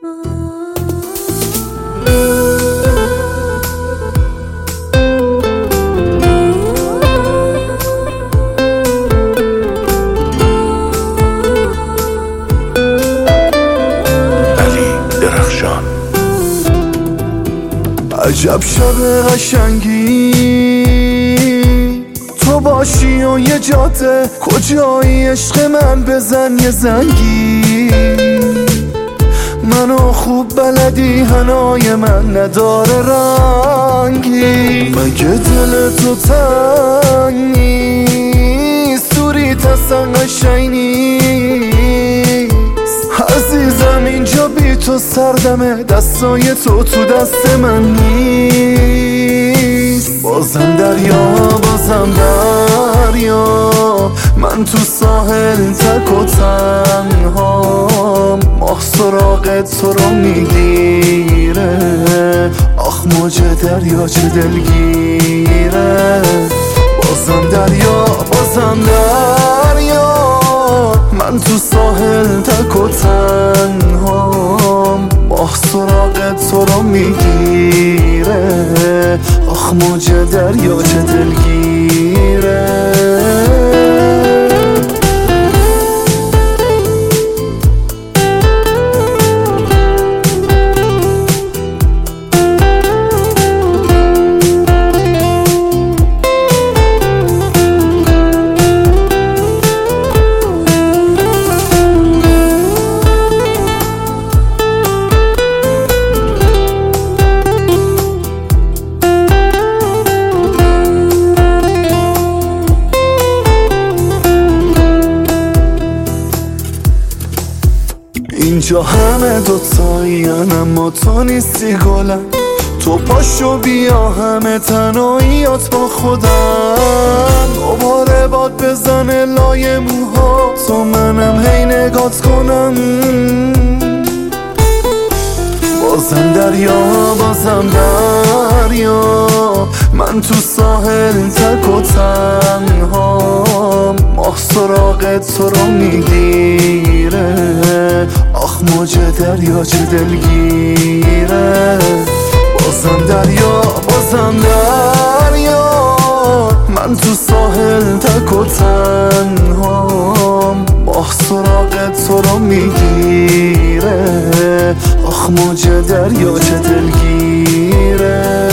عجب شب قشنگی تو باشی و یه جاده کجایی عشق من بزن یه زنگی منو خوب بلدی هنای من نداره رنگی مگه دل تو تنگ نیست دوریت اصلا قشنگ نیست عزیزم اینجا بی تو سردمه دستای تو دست من نیست بازم دریا من تو ساحل تک و تنهام ماه سراغ تو رو میگیره آخ موج دریا چه دلگیره بازم دریا من تو ساحل تک و تنهام ماه سراغ تو رو میگیره آخ موج دریا چه دلگیره اینجا همه دوتایین اما تو نیستی گلم تو پاشو بیا همه تنهاییات با خودم دوباره باد بزنه لای موها تو منم هی نگات کنم بازم دریا من تو ساحل تک و تنهام ماه سراغ تو رو میگیره آخ موج دریا چه دلگیره بازم دریا من تو ساحل تک و تنهام ماه سراغ تو رو میگیره آخ موج دریا چه دلگیره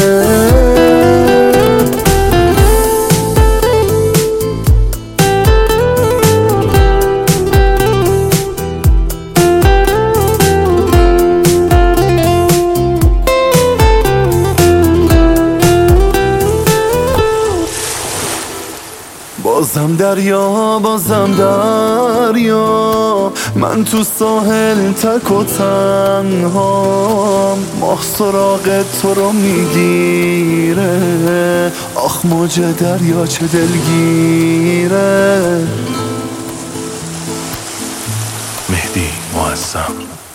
بازم دریا من تو ساحل تک و تنهام ماه سراغ تو رو میگیره آخ موج دریا چه دلگیره مهدی معظم